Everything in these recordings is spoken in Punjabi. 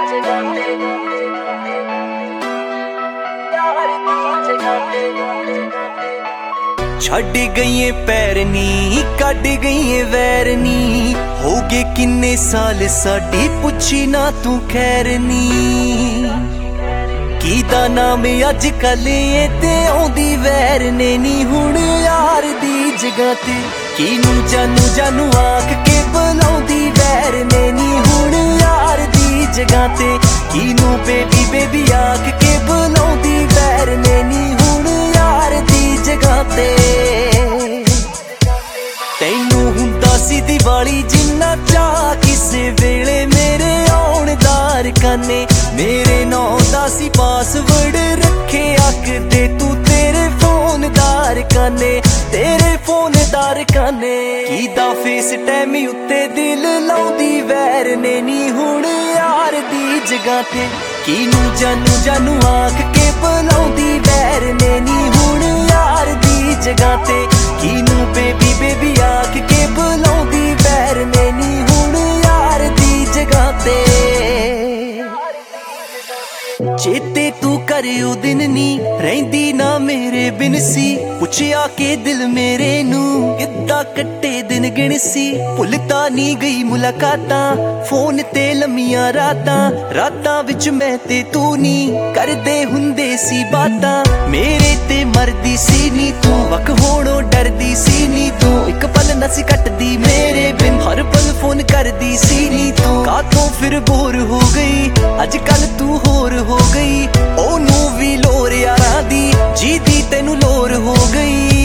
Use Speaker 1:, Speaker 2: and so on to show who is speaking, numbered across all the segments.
Speaker 1: ਛੱਡ ਗਈਏ ਪੈਰ ਨੀ ਕੱਢ ਗਈਏ ਵੈਰ ਨੀ ਹੋ ਗਏ ਕਿੰਨੇ ਸਾਲ ਸਾਡੀ ਪੁੱਛੀ ਨਾ ਤੂੰ ਖੈਰ ਨੀ ਕੀਦਾ ਨਾਮ ਅੱਜ ਕੱਲ ਏ ਤੇ ਆਉਂਦੀ ਵੈਰ ਨੇ ਨੀ ਹੁਣ ਯਾਰ ਦੀ ਜਗ੍ਹਾ ਤੇ ਕਿਨੂੰ ਜਾਨੂ ਜਾਨੂ ਆਖ ਕੇ ਬੁਲਾਉਂਦੀ ਵੈਰ ਨੇ ਨੀ ਹੁਣ ਯਾਰ ਦੀ ਜਗ੍ਹਾ ਤੇ ਕਿਨੂੰ ਬੇਬੀ ਬੇਬੀ ਆਖ ਕੇ ਬੁਲਾਉਂਦੀ ਵੈਰ ਨੇ ਨੀ ਹੁਣ ਯਾਰ ਦੀ ਜਗ੍ਹਾ ਤੇ ਤੈਨੂੰ ਹੁੰਦਾ ਸੀ ਦੀਵਾਲੀ ਜਿੰਨਾ ਚਾਹ ਕਿਸੇ ਵੇਲੇ ਮੇਰੇ ਆਉਣ ਦਾ ਰਕਾਨੇ ਮੇਰੇ ਨਾਂ ਦਾ ਸੀ ਪਾਸਵਰਡ ਰੱਖੇ ਆਖਦੇ ਤੂੰ ਤੇਰੇ ਫੋਨ ਦਾ ਰਕਾਨੇ ਤੇਰੇ ਫੋਨ ਦਾ ਰਕਾਨੇ ਕੀਦਾ ਫੇਸ ਟਾਈਮ ਉੱਤੇ ਦਿਲ ਲਾਉਂਦੀ ਵੈਰ ਨੇ ਨੀ ਹੁਣ ਯਾਰ ਦੀ ਜਗ੍ਹਾ ਤੇ ਕਿਨੂੰ ਜਾਨੂ ਜਾਨੂ ਆਖ ਕੇ ਬੁਲਾਉਂਦੀ ਵੈਰ ਨੇ ਨੀ ਹੁਣ ਯਾਰ ਦੀ ਜਗ੍ਹਾ ਤੇ ਕਿਨੂੰ ਬੇਬੀ ਬੇਬੀ ਆਖ ਕੇ ਬੁਲਾਉਂਦੀ ਵੈਰ ਨੇ ਨੀ ਹੁਣ ਯਾਰ ਦੀ ਜਗ੍ਹਾ ਤੇ ਚੇਤੇ ਤੂੰ ਕਰੇ ਉਹ ਦਿਨ ਨੀ ਰਹਿੰਦੀ ਨਾ ਮੇਰੇ ਬਿਨ ਸੀ ਪੁੱਛਿਆ ਕਿ ਦਿਲ ਮੇਰੇ ਨੂੰ ਕਿੱਦਾਂ ਕੱਟੇ ਦਿਨ ਗਿਣ ਸੀ ਭੁੱਲਤਾ ਨੀ ਗਈ ਮੁਲਾਕਾਤਾਂ ਫੋਨ ਤੇ ਲੰਮੀਆਂ ਰਾਤਾਂ ਵਿੱਚ ਮੈਂ ਤੇ ਤੂੰ ਨੀ ਕਰਦੇ ਹੁੰਦੇ ਸੀ ਬਾਤਾਂ ਮੇਰੇ ਤੇ ਮਰਦੀ ਸੀ ਨੀ ਤੂੰ ਵਕ ਹੋਣੋਂ ਡਰਦੀ ਸੀ ਨੀ ਤੂੰ ਇੱਕ ਪਲ ਨਾ ਸੀ ਕੱਟਦੀ ਮੇਰੇ ਬਿਨ ਹਰ ਪਲ ਫੋਨ ਕਰਦੀ ਸੀ ਨੀ ਤੂੰ ਕਾਤੋਂ ਫਿਰ ਬੋਰ ਹੋ ਗਈ ਅੱਜ ਕੱਲ ਤੂੰ ਹੋਰ ਹੋ ਗਈ ਉਹਨੂੰ ਵੀ ਲੋਰ ਯਾਰਾਂ ਦੀ ਜੀਦੀ ਤੈਨੂੰ ਲੋਰ ਹੋ ਗਈ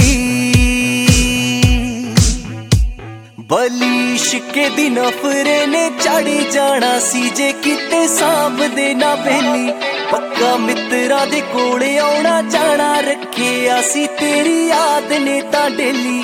Speaker 1: ਬਲੀਸ਼ਕੇ ਦੀ ਨਫਰੇ ਨੇ ਚੜੀ ਜਾਣਾ ਸੀ ਜੇ ਕਿਤੇ ਸਾਂਭਦੇ ਨਾ ਬੇਲੀ ਪੱਕਾ ਮਿੱਤਰਾਂ ਦੇ ਕੋਲ ਆਉਣਾ ਜਾਣਾ ਰੱਖਿਆ ਸੀ ਤੇਰੀ ਯਾਦ ਨੇ ਤਾਂ ਡੇਲੀ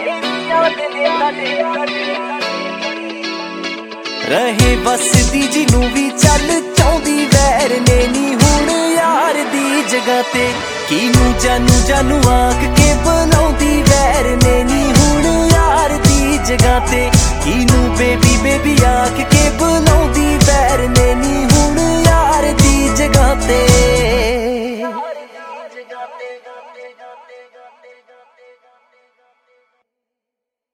Speaker 1: ਰਹੇ ਬਸਦੀ ਜਿਹਨੂੰ ਵੀ ਚੱਲ ਚਾਹੁੰਦੀ ਵੈਰ ਨੇ ਨੀ ਹੁਣ ਯਾਰ ਦੀ ਜਗ੍ਹਾ ਤੇ ਕਿਨੂੰ ਜਾਨੂ ਜਾਨੂ ਆਖ ਕੇ ਬੁਲਾਉਂਦੀ ਵੈਰ ਨੇ ਨੀ ਹੁਣ ਯਾਰ ਦੀ ਜਗ੍ਹਾ ਤੇ ਕਿਨੂੰ ਬੇਬੀ ਬੇਬੀ ਆਖ ਕੇ ਬੁਲਾਉਂਦੀ